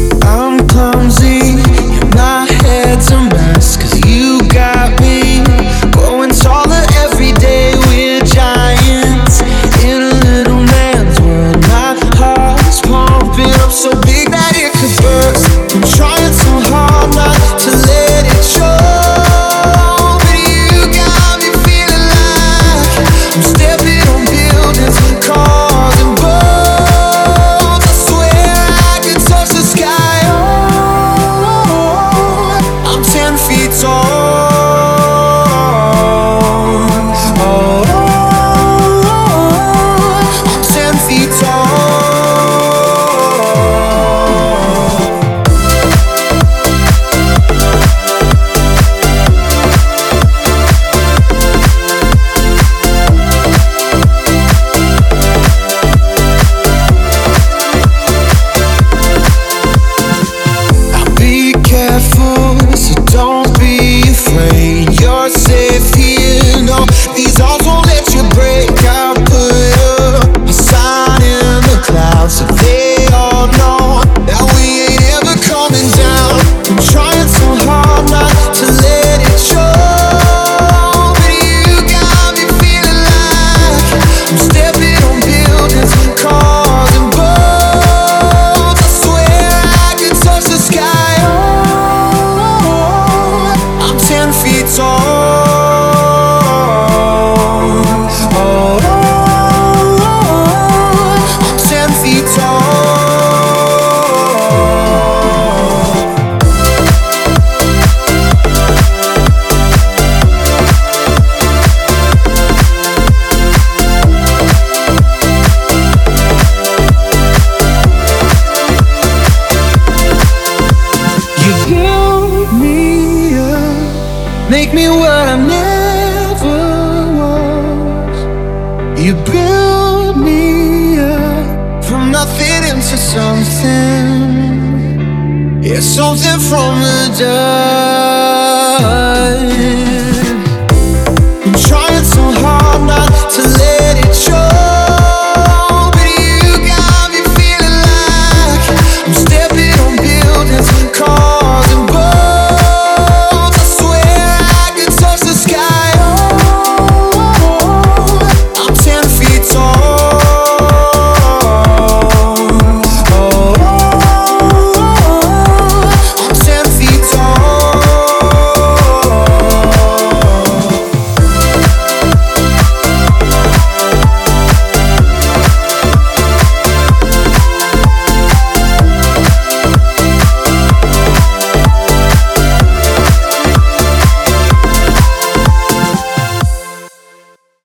I'm clumsy, yeah, my head's a mess, 'cause you got me growing taller every day. We're giants in a little man's world. My heart's pumping up so big that it could burst. I'm trying so hard not to let it show, but you got me feeling like I'm stepping on buildings, cars and boats. I swear I could touch the sky. Oh, I'm 10 feet tall. Oh, I'm 10 feet tall. Be careful, so don't be afraid. You're safe here, no, these walls won't let you break. I'll put up a sign in the clouds so they all know that we ain't ever coming down. I'm trying so hard not to let it show, but you got me feeling like I'm stepping on buildings, cars and boats. I swear I could touch the sky. Oh, I'm 10 feet tall. Oh, I'm 10 feet tall. You build me up, make me what I never was. You build me up from nothing into something, yeah, something from the dust.